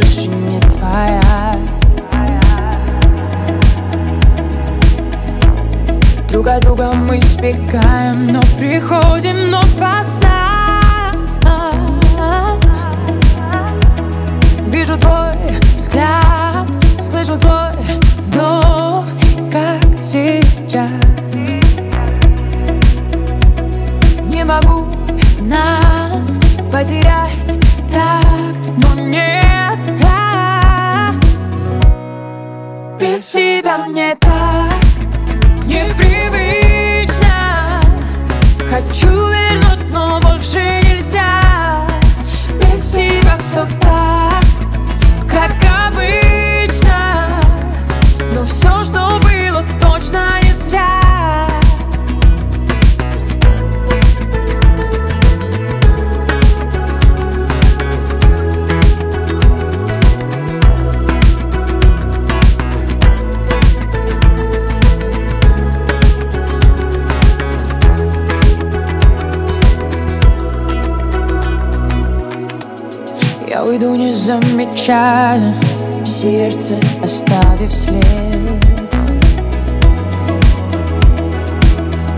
больше не твоя. Друг от друга мы сбегаем, но приходим вновь во снах. Вижу твой взгляд, слышу твой вдох, как сейчас. Не могу нас потерять так, но нет вас. Без тебя мне так непривычно. Хочу вернуть, но больше нельзя. Без тебя все так, как обычно. Но все, что было, точно не зря. Я уйду, не замечая, в сердце оставив след.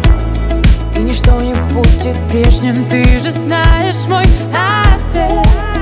И ничто не будет прежним, ты же знаешь мой ответ.